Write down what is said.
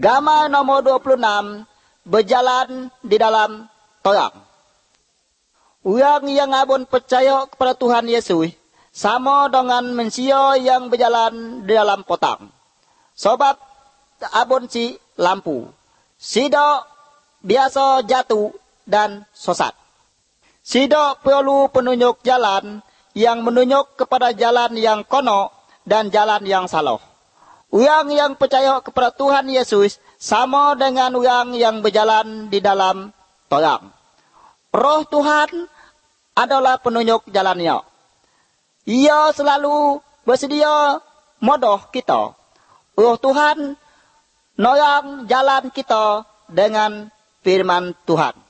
Gambar nomor 26, berjalan di dalam terang. Orang yang abon percaya kepada Tuhan Yesus sama dengan manusia yang berjalan di dalam petang. Sebab abon si lampu, sidak biasa jatuh dan sesat. Sidak perlu penunjuk jalan yang menunjuk kepada jalan yang kono dan jalan yang salah. Orang yang percaya kepada Tuhan Yesus sama dengan orang yang berjalan di dalam terang. Roh Tuhan adalah penunjuk jalannya. Ia selalu bersedia modoh kita. Roh Tuhan norang jalan kita dengan firman Tuhan.